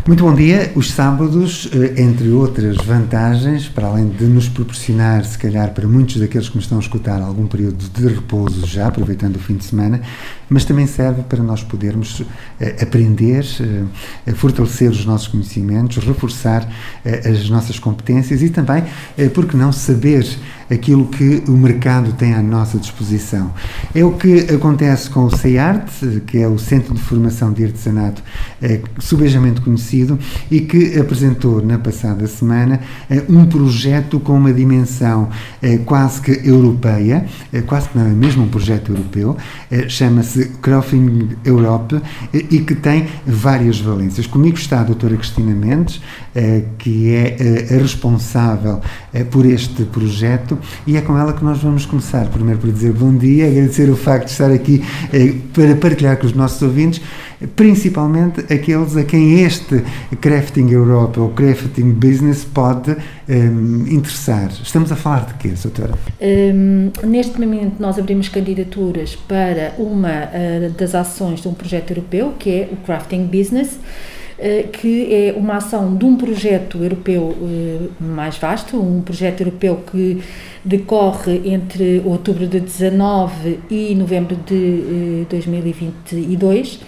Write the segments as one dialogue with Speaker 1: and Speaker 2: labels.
Speaker 1: Muito bom dia. Os sábados, entre outras vantagens, para além de nos proporcionar, se calhar, para muitos daqueles que me estão a escutar, algum período de repouso já, aproveitando o fim de semana, mas também serve para nós podermos aprender, fortalecer os nossos conhecimentos, reforçar as nossas competências e também, por que não, saber aquilo que o mercado tem à nossa disposição. É o que acontece com o CEART, que é o Centro de Formação de Artesanato, subejamente conhecido, e que apresentou na passada semana um projeto com uma dimensão quase que europeia, quase que não é mesmo um projeto europeu, chama-se Crafting Europe e que tem várias valências. Comigo está a doutora Cristina Mendes, que é a responsável por este projeto, e é com ela que nós vamos começar. Primeiro por dizer bom dia, agradecer o facto de estar aqui para partilhar com os nossos ouvintes, principalmente aqueles a quem este Crafting Europe ou Crafting Business pode interessar. Estamos a falar de quê, doutora?
Speaker 2: Neste momento nós abrimos candidaturas para uma das ações de um projeto europeu, que é o Crafting Business, que é uma ação de um projeto europeu mais vasto, um projeto europeu que decorre entre outubro de 19 e novembro de 2022.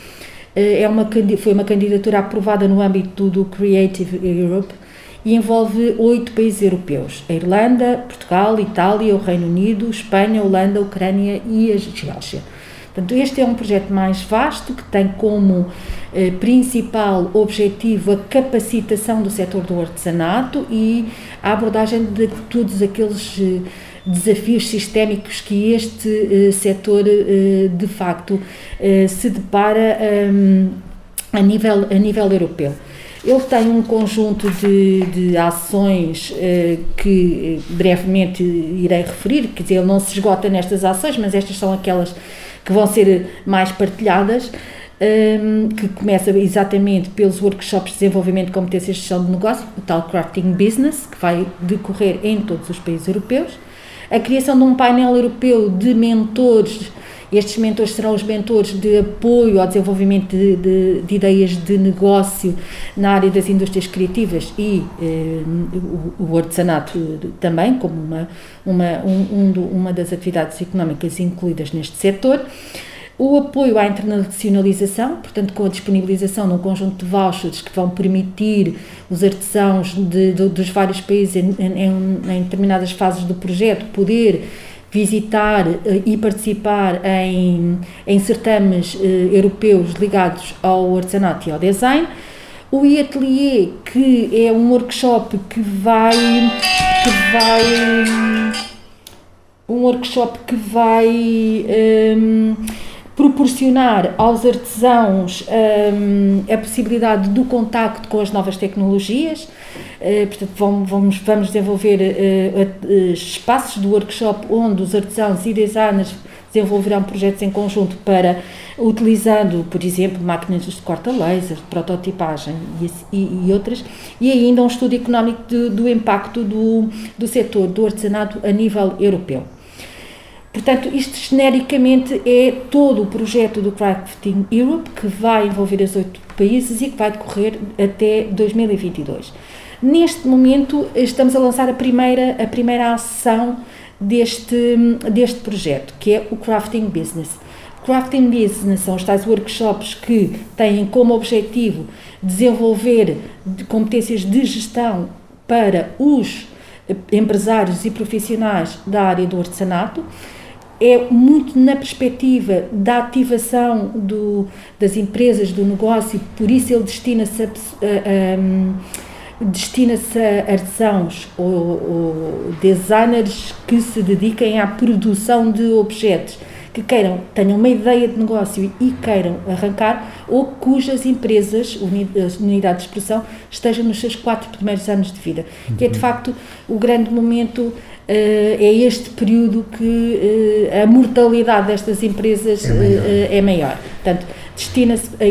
Speaker 2: Foi uma candidatura aprovada no âmbito do Creative Europe e envolve 8 países europeus: a Irlanda, Portugal, Itália, o Reino Unido, Espanha, Holanda, Ucrânia e a Geórgia. Portanto, este é um projeto mais vasto que tem como principal objetivo a capacitação do setor do artesanato e a abordagem de todos aqueles desafios sistémicos que este setor de facto se depara a nível europeu. Ele tem um conjunto de ações que brevemente irei referir, quer dizer, ele não se esgota nestas ações, mas estas são aquelas que vão ser mais partilhadas, que começa exatamente pelos workshops de desenvolvimento de competências de gestão de negócio, o tal Crafting Business, que vai decorrer em todos os países europeus, a criação de um painel europeu de mentores. Estes mentores serão os mentores de apoio ao desenvolvimento de ideias de negócio na área das indústrias criativas e o artesanato também, como uma das atividades económicas incluídas neste setor. O apoio à internacionalização, portanto, com a disponibilização de um conjunto de vouchers que vão permitir os artesãos dos vários países em determinadas fases do projeto poder visitar e participar em certames europeus ligados ao artesanato e ao design. O e-atelier, que é um workshop que vai proporcionar aos artesãos a possibilidade do contacto com as novas tecnologias. Portanto, vamos desenvolver espaços do workshop onde os artesãos e designers desenvolverão projetos em conjunto utilizando, por exemplo, máquinas de corte a laser, de prototipagem e outras, e ainda um estudo económico do impacto do setor do artesanato a nível europeu. Portanto, isto genericamente é todo o projeto do Crafting Europe, que vai envolver os 8 países e que vai decorrer até 2022. Neste momento estamos a lançar a primeira ação deste projeto, que é o Crafting Business. Crafting Business são os tais workshops que têm como objetivo desenvolver competências de gestão para os empresários e profissionais da área do artesanato. É muito na perspectiva da ativação das empresas, do negócio, por isso ele destina-se a artesãos ou designers que se dediquem à produção de objetos, que tenham uma ideia de negócio e queiram arrancar, ou cujas empresas, unidades de expressão, estejam nos seus 4 primeiros anos de vida. Que é de facto o grande momento. É este período que a mortalidade destas empresas é maior. Portanto, destina-se a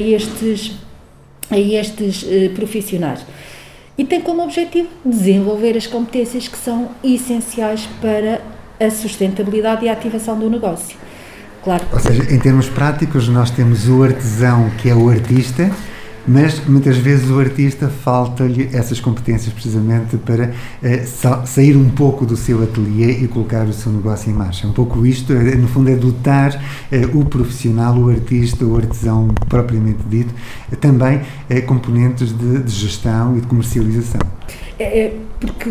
Speaker 2: estes profissionais. E tem como objetivo desenvolver as competências que são essenciais para a sustentabilidade e a ativação do negócio. Claro.
Speaker 1: Ou seja, em termos práticos, nós temos o artesão, que é o artista, mas muitas vezes o artista falta-lhe essas competências precisamente para sair um pouco do seu ateliê e colocar o seu negócio em marcha. Um pouco isto, no fundo, é dotar o profissional, o artista, o artesão propriamente dito, também componentes de gestão e de comercialização.
Speaker 2: Porque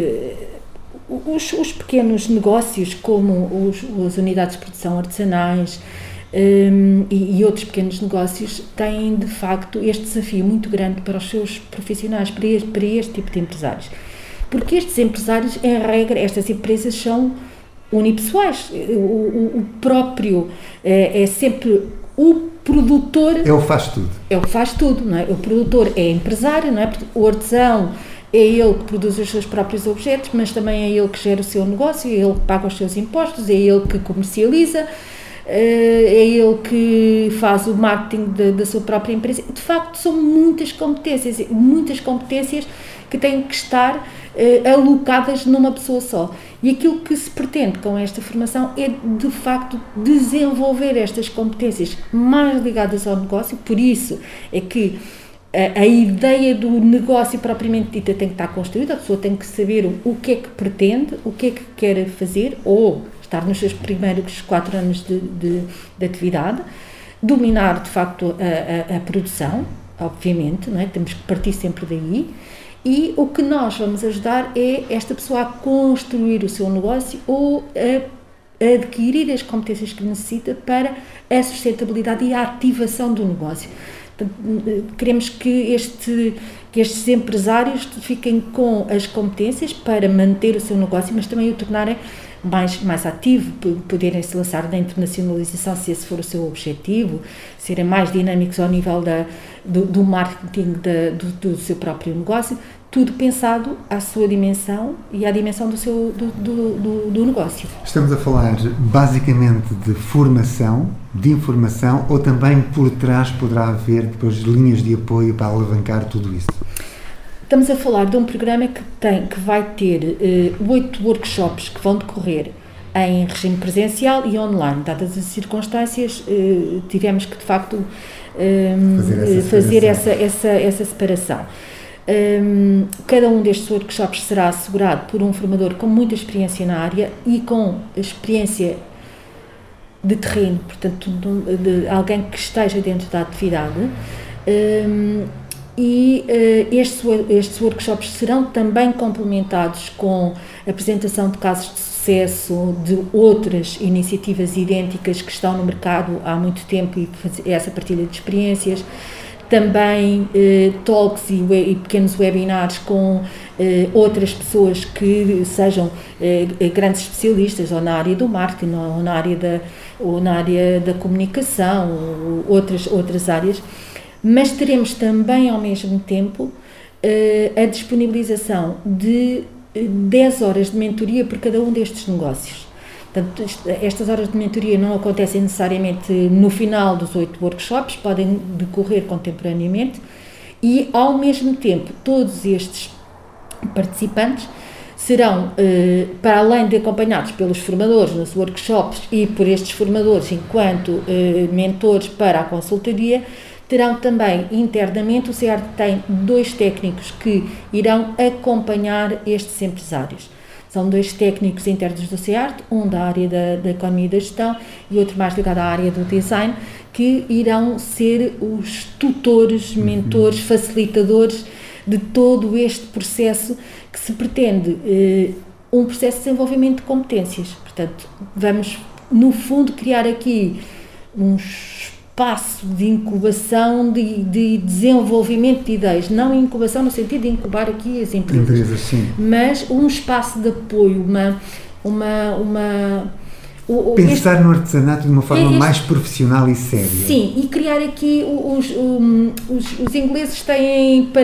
Speaker 2: os pequenos negócios, como as unidades de produção artesanais e outros pequenos negócios, têm de facto este desafio muito grande para os seus profissionais, para este tipo de empresários. Porque estes empresários, em regra, estas empresas são unipessoais. O próprio é sempre o produtor.
Speaker 1: É o faz tudo.
Speaker 2: É o faz tudo, não é? O produtor é empresário, não é? O artesão é ele que produz os seus próprios objetos, mas também é ele que gera o seu negócio, é ele que paga os seus impostos, é ele que comercializa, é ele que faz o marketing da sua própria empresa. De facto, são muitas competências que têm que estar alocadas numa pessoa só. E aquilo que se pretende com esta formação é, de facto, desenvolver estas competências mais ligadas ao negócio. Por isso é que a ideia do negócio propriamente dita tem que estar construída, a pessoa tem que saber o que é que pretende, o que é que quer fazer, ou estar nos seus primeiros 4 anos de atividade, dominar de facto a produção, obviamente, não é? Temos que partir sempre daí, e o que nós vamos ajudar é esta pessoa a construir o seu negócio ou a adquirir as competências que necessita para a sustentabilidade e a ativação do negócio. Queremos que estes empresários fiquem com as competências para manter o seu negócio, mas também o tornarem mais ativo, poderem se lançar na internacionalização, se esse for o seu objetivo, serem mais dinâmicos ao nível do marketing do seu próprio negócio, tudo pensado à sua dimensão e à dimensão do negócio.
Speaker 1: Estamos a falar basicamente de formação, de informação, ou também por trás poderá haver depois linhas de apoio para alavancar tudo isso?
Speaker 2: Estamos a falar de um programa que vai ter 8 workshops que vão decorrer em regime presencial e online. Dadas as circunstâncias, tivemos que de facto fazer essa separação. Cada um destes workshops será assegurado por um formador com muita experiência na área e com experiência de terreno, portanto, de alguém que esteja dentro da atividade. Estes workshops serão também complementados com a apresentação de casos de sucesso de outras iniciativas idênticas que estão no mercado há muito tempo e essa partilha de experiências. Também talks e pequenos webinars com outras pessoas que sejam grandes especialistas ou na área do marketing ou na área da comunicação ou outras áreas, mas teremos também ao mesmo tempo a disponibilização de 10 horas de mentoria por cada um destes negócios. Portanto, estas horas de mentoria não acontecem necessariamente no final dos 8 workshops, podem decorrer contemporaneamente e, ao mesmo tempo, todos estes participantes serão, para além de acompanhados pelos formadores nos workshops e por estes formadores enquanto mentores para a consultoria, terão também internamente, o SEART tem 2 técnicos que irão acompanhar estes empresários. São 2 técnicos internos do SEART, um da área da economia e da gestão e outro mais ligado à área do design, que irão ser os tutores, mentores, facilitadores de todo este processo que se pretende, um processo de desenvolvimento de competências. Portanto, vamos, no fundo, criar aqui um espaço de incubação, de desenvolvimento de ideias, não incubação no sentido de incubar aqui as empresas,
Speaker 1: sim,
Speaker 2: mas um espaço de apoio,
Speaker 1: pensar no artesanato de uma forma mais profissional e séria.
Speaker 2: Sim, e criar aqui os ingleses têm para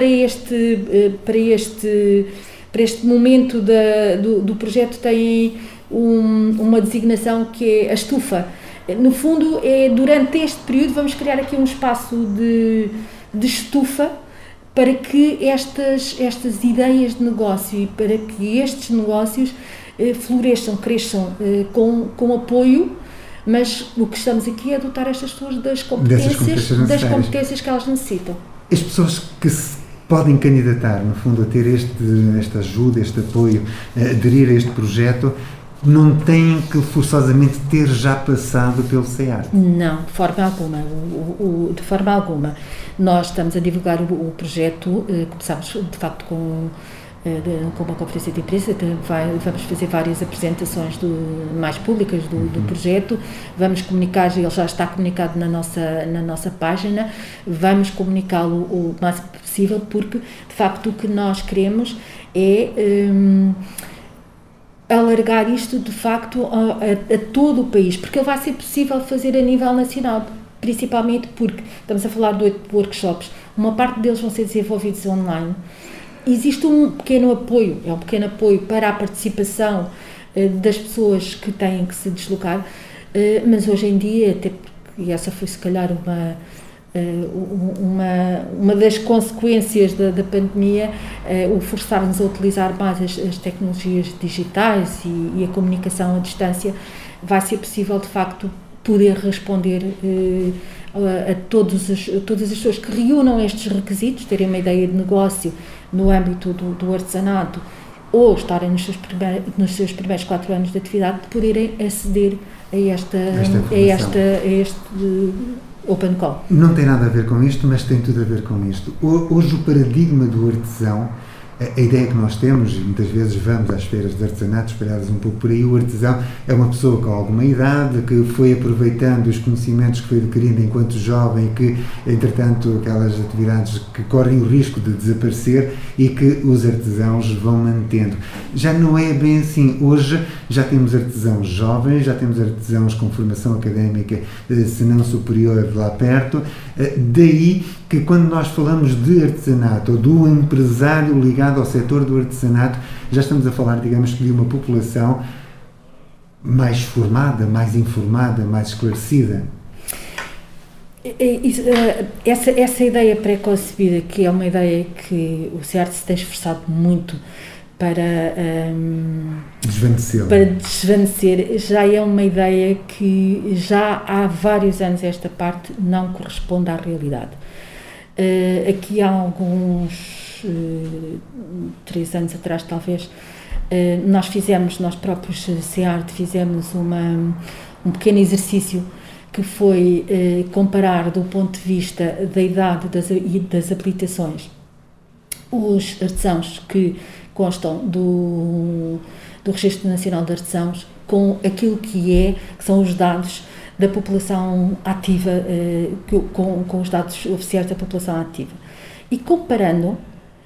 Speaker 2: este momento do projeto têm uma designação que é a estufa. No fundo, durante este período vamos criar aqui um espaço de estufa para que estas ideias de negócio e para que estes negócios floresçam, cresçam com apoio, mas o que estamos aqui é dotar estas pessoas das competências que elas necessitam.
Speaker 1: As pessoas que se podem candidatar, no fundo, a ter esta ajuda, este apoio, a aderir a este projeto, não têm que forçosamente ter já passado pelo SEART?
Speaker 2: Não, de forma alguma. De forma alguma. Nós estamos a divulgar o projeto, começámos de facto com uma conferência de imprensa, vamos fazer várias apresentações mais públicas do projeto, vamos comunicar, ele já está comunicado na nossa página, vamos comunicá-lo o máximo possível, porque de facto o que nós queremos é alargar isto de facto a todo o país, porque ele vai ser possível fazer a nível nacional, principalmente porque estamos a falar de 8 workshops, uma parte deles vão ser desenvolvidos online. Existe um pequeno apoio, para a participação das pessoas que têm que se deslocar, mas hoje em dia, até porque essa foi se calhar uma das consequências da pandemia, o forçar-nos a utilizar mais as tecnologias digitais e a comunicação à distância, vai ser possível de facto poder responder a todas as pessoas que reúnam estes requisitos, terem uma ideia de negócio no âmbito do artesanato ou estarem nos seus primeiros 4 anos de atividade, de poderem aceder a este Open Call.
Speaker 1: Não tem nada a ver com isto, mas tem tudo a ver com isto. Hoje o paradigma do artesão, a ideia que nós temos, e muitas vezes vamos às feiras de artesanato espalhadas um pouco por aí, o artesão é uma pessoa com alguma idade, que foi aproveitando os conhecimentos que foi adquirindo enquanto jovem, que, entretanto, aquelas atividades que correm o risco de desaparecer e que os artesãos vão mantendo. Já não é bem assim. Hoje já temos artesãos jovens, já temos artesãos com formação académica, se não superior, lá perto. Daí que quando nós falamos de artesanato ou do empresário ligado ao setor do artesanato, já estamos a falar, digamos, de uma população mais formada, mais informada, mais esclarecida.
Speaker 2: Essa ideia pré-concebida, que é uma ideia que o SEART se tem esforçado muito para desvanecer, já é uma ideia que já há vários anos esta parte não corresponde à realidade. Aqui há alguns 3 anos atrás, talvez, nós próprios SEART fizemos um pequeno exercício que foi comparar, do ponto de vista da idade das habilitações, os artesãos que constam do Registro Nacional de Artesãos com aquilo que são os dados da população ativa, com os dados oficiais da população ativa. E comparando,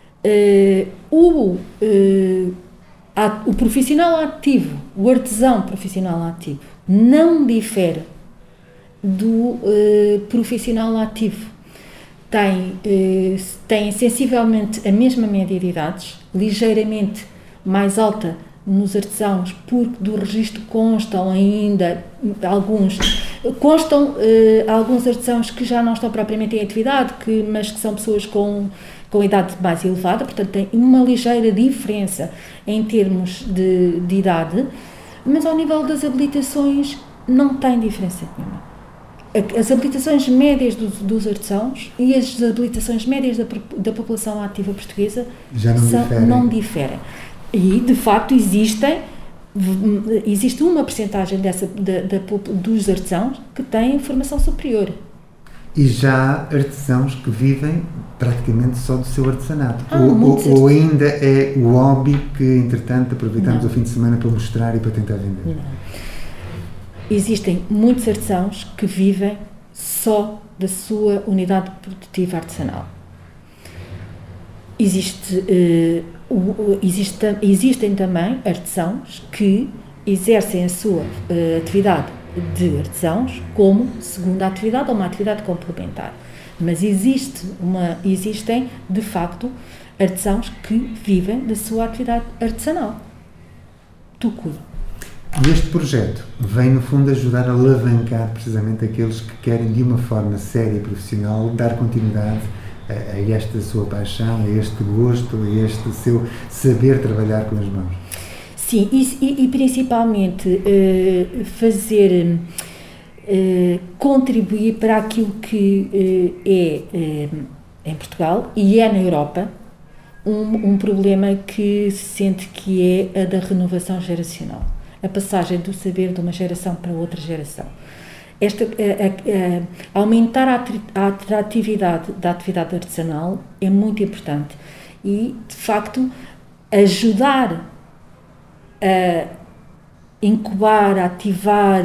Speaker 2: o profissional ativo, o artesão profissional ativo, não difere do profissional ativo. Tem sensivelmente a mesma média de idades, ligeiramente mais alta nos artesãos, porque do registro constam ainda alguns artesãos que já não estão propriamente em atividade, mas que são pessoas com idade mais elevada, portanto tem uma ligeira diferença em termos de idade, mas ao nível das habilitações não tem diferença nenhuma. As habilitações médias dos artesãos e as habilitações médias da população ativa portuguesa
Speaker 1: já não diferem.
Speaker 2: E, de facto, existe uma percentagem dos artesãos que têm formação superior.
Speaker 1: E já há artesãos que vivem praticamente só do seu artesanato. Ou ainda é o hobby que, entretanto, aproveitamos o fim de semana para mostrar e para tentar vender?
Speaker 2: Não. Existem muitos artesãos que vivem só da sua unidade produtiva artesanal. Existem também artesãos que exercem a sua atividade de artesãos como segunda atividade ou uma atividade complementar. Mas existem, de facto, artesãos que vivem da sua atividade artesanal.
Speaker 1: E este projeto vem, no fundo, ajudar a alavancar precisamente aqueles que querem, de uma forma séria e profissional, dar continuidade a esta sua paixão, a este gosto, a este seu saber trabalhar com as mãos.
Speaker 2: Sim, e principalmente contribuir para aquilo que é em Portugal e é na Europa um problema que se sente que é a da renovação geracional, a passagem do saber de uma geração para outra geração. Aumentar a atratividade da atividade artesanal é muito importante e, de facto, ajudar a incubar, a ativar,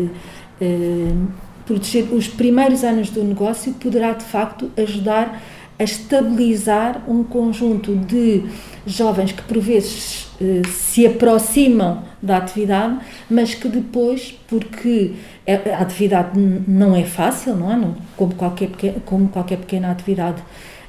Speaker 2: proteger os primeiros anos do negócio poderá, de facto, ajudar a estabilizar um conjunto de jovens que, por vezes, se aproximam da atividade, mas que depois, porque a atividade não é fácil, não é? Como qualquer pequena atividade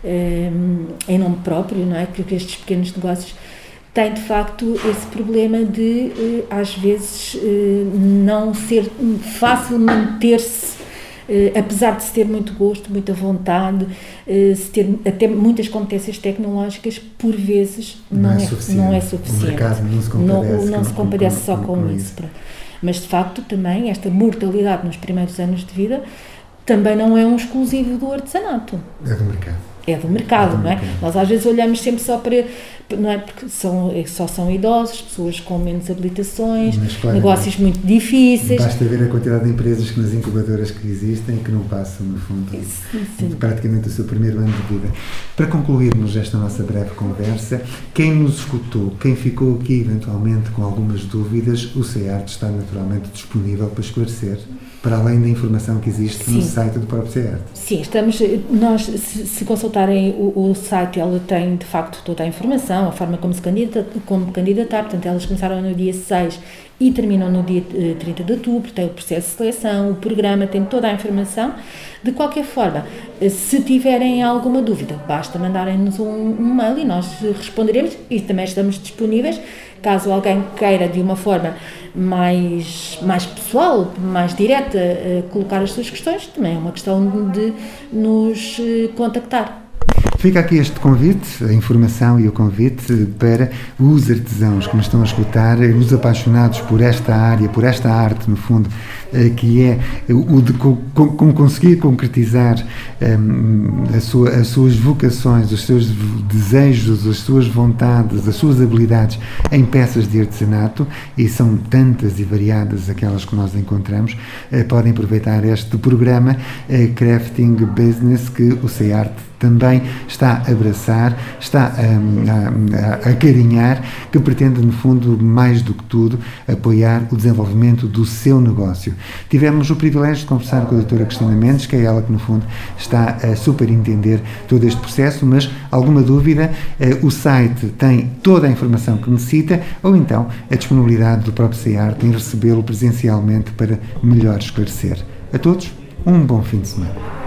Speaker 2: em nome próprio, não é? Porque estes pequenos negócios têm, de facto, esse problema de, às vezes, não ser fácil manter-se, apesar de se ter muito gosto, muita vontade, se ter até muitas competências tecnológicas, por vezes não é suficiente.
Speaker 1: O mercado
Speaker 2: não se compadece só com isso. Mas, de facto, também esta mortalidade nos primeiros anos de vida também não é um exclusivo do artesanato.
Speaker 1: É do mercado.
Speaker 2: É do mercado, não é? Nós às vezes olhamos sempre só para, não é? Porque só são idosos, pessoas com menos habilitações, negócios muito difíceis.
Speaker 1: Basta ver a quantidade de empresas que nas incubadoras que existem e que não passam, no fundo, praticamente o seu primeiro ano de vida. Para concluirmos esta nossa breve conversa, quem nos escutou, quem ficou aqui eventualmente com algumas dúvidas, o CEARTE está naturalmente disponível para esclarecer, para além da informação que existe no site do próprio CEARTE. Sim,
Speaker 2: se consultarem o site, ela tem de facto toda a informação, a forma como candidatar, portanto elas começaram no dia 6 e terminam no dia 30 de outubro, tem o processo de seleção, o programa, tem toda a informação. De qualquer forma, se tiverem alguma dúvida, basta mandarem-nos um mail e nós responderemos e também estamos disponíveis. Caso alguém queira, de uma forma mais pessoal, mais direta, colocar as suas questões, também é uma questão de nos contactar.
Speaker 1: Fica aqui este convite, a informação e o convite para os artesãos que me estão a escutar, os apaixonados por esta área, por esta arte, no fundo, que é o de como conseguir concretizar as suas vocações, os seus desejos, as suas vontades, as suas habilidades em peças de artesanato, e são tantas e variadas aquelas que nós encontramos. Podem aproveitar este programa Crafting Business, que o CEARTE também está a abraçar, está a acarinhar, que pretende, no fundo, mais do que tudo, apoiar o desenvolvimento do seu negócio. Tivemos o privilégio de conversar com a doutora Cristina Mendes, que é ela que, no fundo, está a superintender todo este processo, mas alguma dúvida, o site tem toda a informação que necessita, ou então a disponibilidade do próprio CEARTE em recebê-lo presencialmente para melhor esclarecer. A todos, um bom fim de semana.